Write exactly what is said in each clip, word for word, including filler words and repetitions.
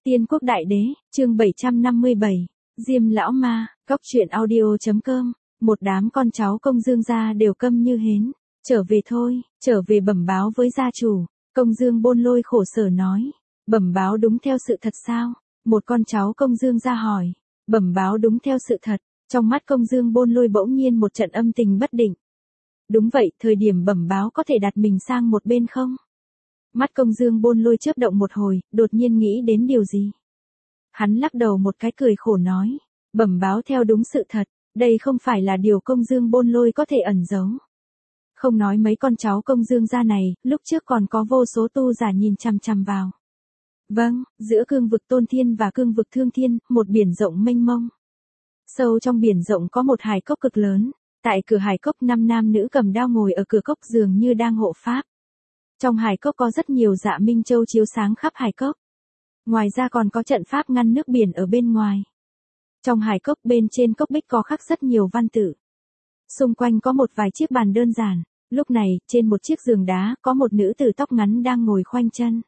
Tiên Quốc Đại Đế, chương bảy trăm năm mươi bảy, Diêm Lão Ma, Cóc Truyện Audio.com, một đám con cháu Công Dương gia đều câm như hến, trở về thôi, trở về bẩm báo với gia chủ, Công Dương Bôn Lôi khổ sở nói, bẩm báo đúng theo sự thật sao? Một con cháu Công Dương gia hỏi, bẩm báo đúng theo sự thật, trong mắt Công Dương Bôn Lôi bỗng nhiên một trận âm tình bất định. Đúng vậy, thời điểm bẩm báo có thể đặt mình sang một bên không? Mắt Công Dương Bôn Lôi chớp động một hồi, đột nhiên nghĩ đến điều gì. Hắn lắc đầu một cái cười khổ nói, bẩm báo theo đúng sự thật, đây không phải là điều Công Dương Bôn Lôi có thể ẩn giấu. Không nói mấy con cháu Công Dương gia này, lúc trước còn có vô số tu giả nhìn chằm chằm vào. Vâng, giữa cương vực Tôn Thiên và cương vực Thương Thiên, một biển rộng mênh mông. Sâu trong biển rộng có một hải cốc cực lớn, tại cửa hải cốc năm nam nữ cầm đao ngồi ở cửa cốc dường như đang hộ pháp. Trong hải cốc có rất nhiều dạ minh châu chiếu sáng khắp hải cốc. Ngoài ra còn có trận pháp ngăn nước biển ở bên ngoài. Trong hải cốc bên trên cốc bích có khắc rất nhiều văn tự. Xung quanh có một vài chiếc bàn đơn giản. Lúc này, trên một chiếc giường đá có một nữ tử tóc ngắn đang ngồi khoanh chân.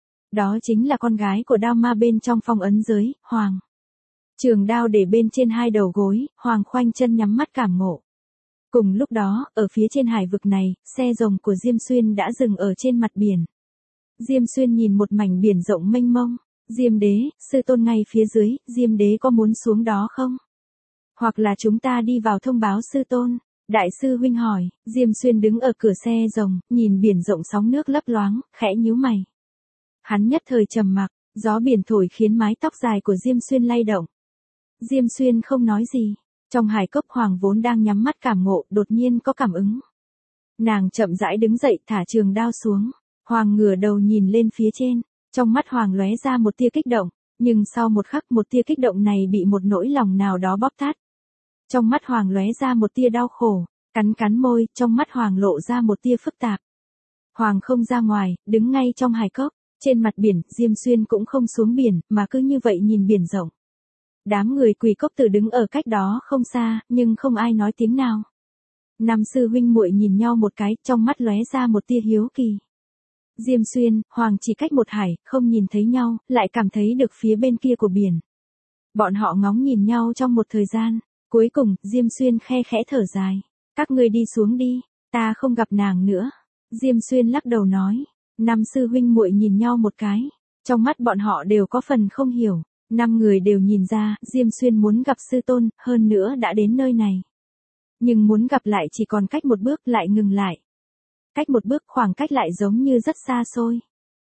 Đó chính là con gái của đao ma bên trong phong ấn giới, Hoàng. Trường đao để bên trên hai đầu gối, Hoàng khoanh chân nhắm mắt cảm ngộ. Cùng lúc đó, ở phía trên hải vực này, xe rồng của Diêm Xuyên đã dừng ở trên mặt biển. Diêm Xuyên nhìn một mảnh biển rộng mênh mông. Diêm đế, sư tôn ngay phía dưới, Diêm đế có muốn xuống đó không? Hoặc là chúng ta đi vào thông báo sư tôn? Đại sư huynh hỏi, Diêm Xuyên đứng ở cửa xe rồng, nhìn biển rộng sóng nước lấp loáng, khẽ nhíu mày. Hắn nhất thời trầm mặc, gió biển thổi khiến mái tóc dài của Diêm Xuyên lay động. Diêm Xuyên không nói gì. Trong hải cốc Hoàng vốn đang nhắm mắt cảm ngộ, đột nhiên có cảm ứng. Nàng chậm rãi đứng dậy thả trường đao xuống. Hoàng ngửa đầu nhìn lên phía trên. Trong mắt Hoàng lóe ra một tia kích động. Nhưng sau một khắc một tia kích động này bị một nỗi lòng nào đó bóp tắt. Trong mắt Hoàng lóe ra một tia đau khổ. Cắn cắn môi, trong mắt Hoàng lộ ra một tia phức tạp. Hoàng không ra ngoài, đứng ngay trong hải cốc. Trên mặt biển, Diêm Xuyên cũng không xuống biển, mà cứ như vậy nhìn biển rộng. Đám người Quỳ Cốc Tử đứng ở cách đó không xa, nhưng không ai nói tiếng nào. Năm sư huynh muội nhìn nhau một cái, trong mắt lóe ra một tia hiếu kỳ. Diêm Xuyên, Hoàng chỉ cách một hải, không nhìn thấy nhau, lại cảm thấy được phía bên kia của biển. Bọn họ ngóng nhìn nhau trong một thời gian, cuối cùng, Diêm Xuyên khe khẽ thở dài. Các ngươi đi xuống đi, ta không gặp nàng nữa. Diêm Xuyên lắc đầu nói. Năm sư huynh muội nhìn nhau một cái, trong mắt bọn họ đều có phần không hiểu. Năm người đều nhìn ra, Diêm Xuyên muốn gặp sư tôn, hơn nữa đã đến nơi này. Nhưng muốn gặp lại chỉ còn cách một bước lại ngừng lại. Cách một bước khoảng cách lại giống như rất xa xôi.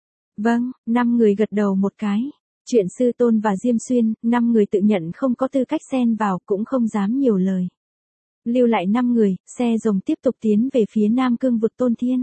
Vâng, năm người gật đầu một cái. Chuyện sư tôn và Diêm Xuyên, năm người tự nhận không có tư cách xen vào cũng không dám nhiều lời. Lưu lại năm người, xe rồng tiếp tục tiến về phía nam cương vực Tôn Thiên.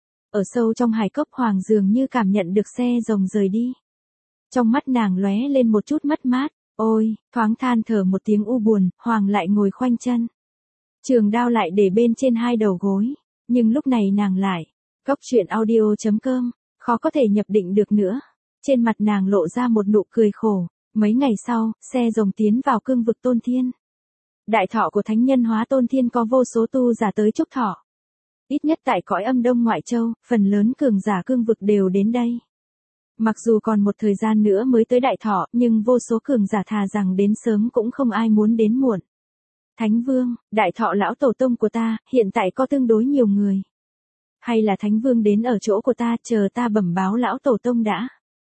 Ở sâu trong hải cốc Hoàng dường như cảm nhận được xe rồng rời đi. Trong mắt nàng lóe lên một chút mất mát, ôi, thoáng than thở một tiếng u buồn, Hoàng lại ngồi khoanh chân. Trường đao lại để bên trên hai đầu gối, nhưng lúc này nàng lại, Cóc Truyện Audio.com, khó có thể nhập định được nữa. Trên mặt nàng lộ ra một nụ cười khổ, mấy ngày sau, xe rồng tiến vào cương vực Tôn Thiên. Đại thọ của thánh nhân hóa Tôn Thiên có vô số tu giả tới chúc thọ. Ít nhất tại cõi âm Đông Ngoại Châu, phần lớn cường giả cương vực đều đến đây. Mặc dù còn một thời gian nữa mới tới đại thọ, nhưng vô số cường giả thà rằng đến sớm cũng không ai muốn đến muộn. Thánh Vương, đại thọ lão tổ tông của ta, hiện tại có tương đối nhiều người. Hay là Thánh Vương đến ở chỗ của ta, chờ ta bẩm báo lão tổ tông đã.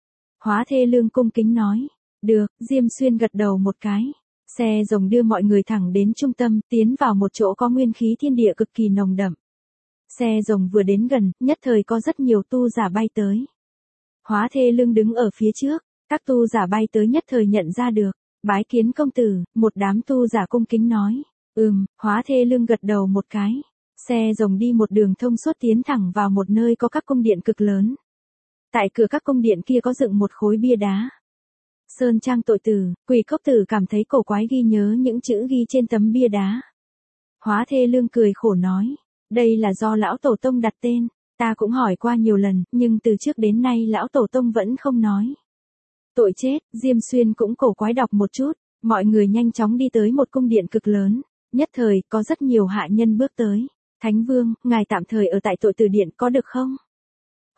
Hóa Thê Lương cung kính nói. Được, Diêm Xuyên gật đầu một cái. Xe rồng đưa mọi người thẳng đến trung tâm, tiến vào một chỗ có nguyên khí thiên địa cực kỳ nồng đậm. Xe rồng vừa đến gần, nhất thời có rất nhiều tu giả bay tới. Hóa Thê Lương đứng ở phía trước, các tu giả bay tới nhất thời nhận ra được. Bái kiến công tử, một đám tu giả cung kính nói. Ừm, Hóa Thê Lương gật đầu một cái. Xe rồng đi một đường thông suốt tiến thẳng vào một nơi có các cung điện cực lớn. Tại cửa các cung điện kia có dựng một khối bia đá. Sơn Trang tội tử, Quỳ Cốc Tử cảm thấy cổ quái ghi nhớ những chữ ghi trên tấm bia đá. Hóa Thê Lương cười khổ nói. Đây là do lão tổ tông đặt tên. Ta cũng hỏi qua nhiều lần, nhưng từ trước đến nay lão tổ tông vẫn không nói. Tội chết, Diêm Xuyên cũng cổ quái đọc một chút, mọi người nhanh chóng đi tới một cung điện cực lớn, nhất thời, có rất nhiều hạ nhân bước tới. Thánh Vương, ngài tạm thời ở tại tội tử điện có được không?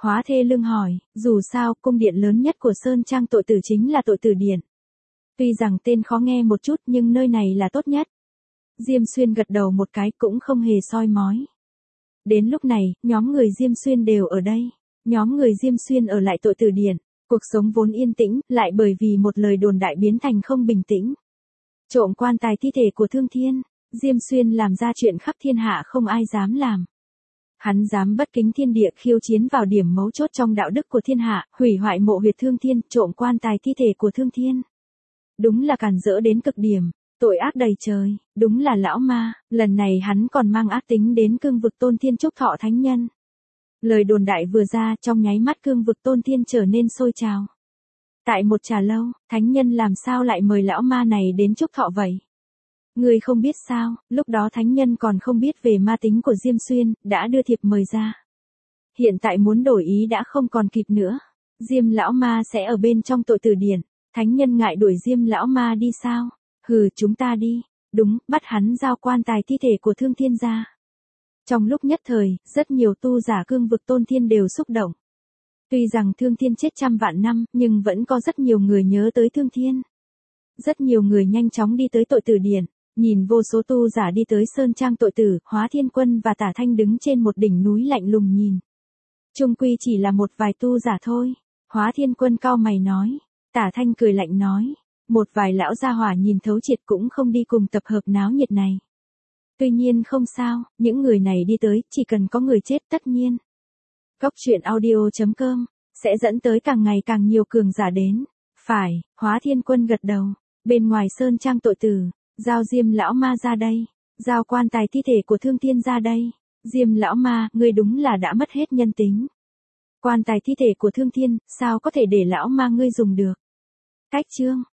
Hóa Thê Lương hỏi, dù sao, cung điện lớn nhất của Sơn Trang tội tử chính là tội tử điện. Tuy rằng tên khó nghe một chút nhưng nơi này là tốt nhất. Diêm Xuyên gật đầu một cái cũng không hề soi mói. Đến lúc này, nhóm người Diêm Xuyên đều ở đây. Nhóm người Diêm Xuyên ở lại tội tử điện. Cuộc sống vốn yên tĩnh, lại bởi vì một lời đồn đại biến thành không bình tĩnh. Trộm quan tài thi thể của Thương Thiên, Diêm Xuyên làm ra chuyện khắp thiên hạ không ai dám làm. Hắn dám bất kính thiên địa khiêu chiến vào điểm mấu chốt trong đạo đức của thiên hạ, hủy hoại mộ huyệt Thương Thiên, trộm quan tài thi thể của Thương Thiên. Đúng là càn rỡ đến cực điểm, tội ác đầy trời, đúng là lão ma, lần này hắn còn mang ác tính đến cương vực Tôn Thiên Trúc Thọ Thánh Nhân. Lời đồn đại vừa ra, trong nháy mắt cương vực Tôn Thiên trở nên sôi trào. Tại một trà lâu, Thánh Nhân làm sao lại mời lão ma này đến Trúc Thọ vậy? Người không biết sao, lúc đó Thánh Nhân còn không biết về ma tính của Diêm Xuyên, đã đưa thiệp mời ra. Hiện tại muốn đổi ý đã không còn kịp nữa. Diêm lão ma sẽ ở bên trong tội tử điện. Thánh Nhân ngại đuổi Diêm lão ma đi sao? Hừ, chúng ta đi. Đúng, bắt hắn giao quan tài thi thể của Thương Thiên ra. Trong lúc nhất thời, rất nhiều tu giả cương vực Tôn Thiên đều xúc động. Tuy rằng Thương Thiên chết trăm vạn năm, nhưng vẫn có rất nhiều người nhớ tới Thương Thiên. Rất nhiều người nhanh chóng đi tới tội tử điện, nhìn vô số tu giả đi tới Sơn Trang tội tử, Hóa Thiên Quân và Tả Thanh đứng trên một đỉnh núi lạnh lùng nhìn. Chung quy chỉ là một vài tu giả thôi. Hóa Thiên Quân cau mày nói. Tả Thanh cười lạnh nói. Một vài lão gia hỏa nhìn thấu triệt cũng không đi cùng tập hợp náo nhiệt này. Tuy nhiên không sao, những người này đi tới, chỉ cần có người chết tất nhiên. Góc truyện audio chấm com sẽ dẫn tới càng ngày càng nhiều cường giả đến. Phải, Hóa Thiên Quân gật đầu. Bên ngoài Sơn Trang tội tử, giao Diêm lão ma ra đây, giao quan tài thi thể của Thương Thiên ra đây. Diêm lão ma, ngươi đúng là đã mất hết nhân tính. Quan tài thi thể của Thương Thiên, sao có thể để lão ma ngươi dùng được? Cách chương